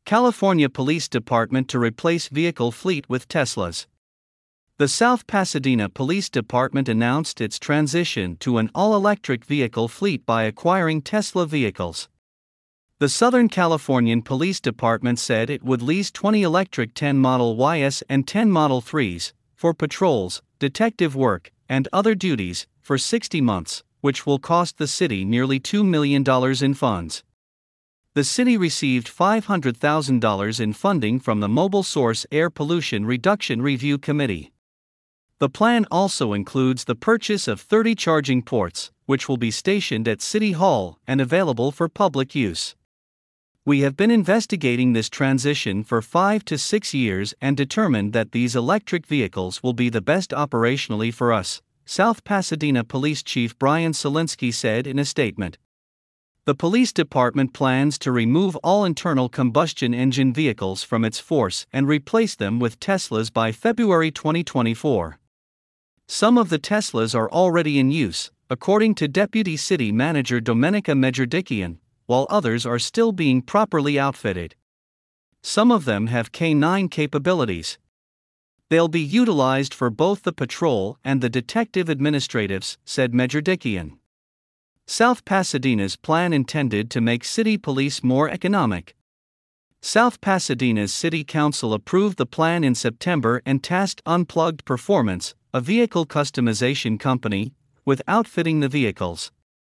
California Police Department to replace vehicle fleet with Teslas. The South Pasadena Police Department announced its transition to an all-electric vehicle fleet by acquiring Tesla vehicles. The Southern Californian Police Department said it would lease 20 electric 10 Model Ys and 10 Model 3s for patrols, detective work, and other duties for 60 months, which will cost the city nearly $2 million in funds. The city received $500,000 in funding from the Mobile Source Air Pollution Reduction Review Committee. The plan also includes the purchase of 30 charging ports, which will be stationed at City Hall and available for public use. We have been investigating this transition for 5 to 6 years and determined that these electric vehicles will be the best operationally for us, South Pasadena Police Chief Brian Solinsky said in a statement. The police department plans to remove all internal combustion engine vehicles from its force and replace them with Teslas by February 2024. Some of the Teslas are already in use, according to Deputy City Manager Domenica Majordikian, while others are still being properly outfitted. Some of them have K9 capabilities. They'll be utilized for both the patrol and the detective administratives, said Majordikian. South Pasadena's plan intended to make city police more economic. South Pasadena's City Council approved the plan in September and tasked Unplugged Performance, a vehicle customization company, with outfitting the vehicles.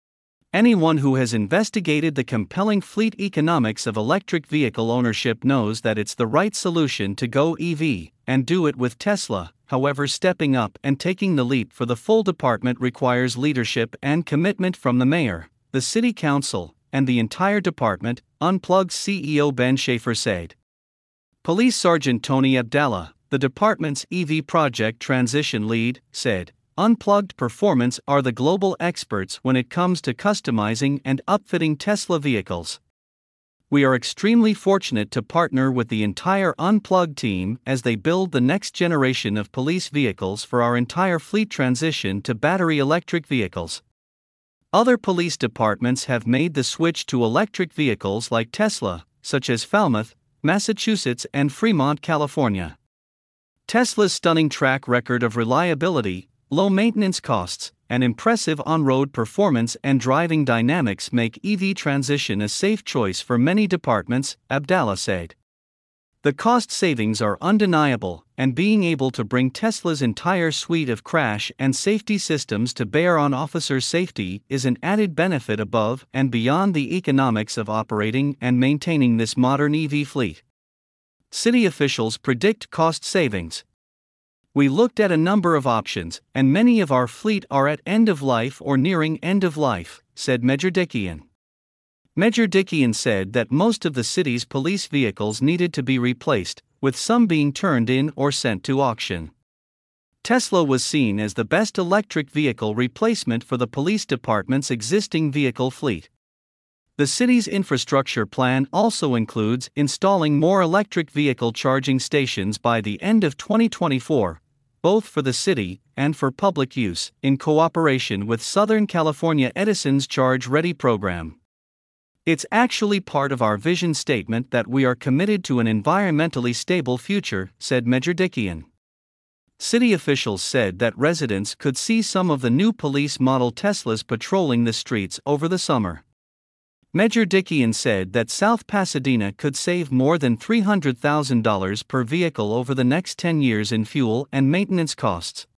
Anyone who has investigated the compelling fleet economics of electric vehicle ownership knows that it's the right solution to go EV, and do it with Tesla. However, stepping up and taking the leap for the full department requires leadership and commitment from the mayor, the city council, and the entire department, Unplugged CEO Ben Schaefer said. Police Sergeant Tony Abdallah, the department's EV project transition lead, said, Unplugged Performance are the global experts when it comes to customizing and upfitting Tesla vehicles. We are extremely fortunate to partner with the entire Unplugged team as they build the next generation of police vehicles for our entire fleet transition to battery electric vehicles. Other police departments have made the switch to electric vehicles like Tesla, such as Falmouth, Massachusetts, and Fremont, California. Tesla's stunning track record of reliability, low maintenance costs, and impressive on-road performance and driving dynamics make EV transition a safe choice for many departments, Abdallah said. The cost savings are undeniable, and being able to bring Tesla's entire suite of crash and safety systems to bear on officer safety is an added benefit above and beyond the economics of operating and maintaining this modern EV fleet. City officials predict cost savings. We looked at a number of options, and many of our fleet are at end of life or nearing end of life, said Majordikian. Majordikian said that most of the city's police vehicles needed to be replaced, with some being turned in or sent to auction. Tesla was seen as the best electric vehicle replacement for the police department's existing vehicle fleet. The city's infrastructure plan also includes installing more electric vehicle charging stations by the end of 2024, both for the city and for public use, in cooperation with Southern California Edison's Charge Ready program. It's actually part of our vision statement that we are committed to an environmentally stable future, said Majordikian. City officials said that residents could see some of the new police model Teslas patrolling the streets over the summer. Majordikian said that South Pasadena could save more than $300,000 per vehicle over the next 10 years in fuel and maintenance costs,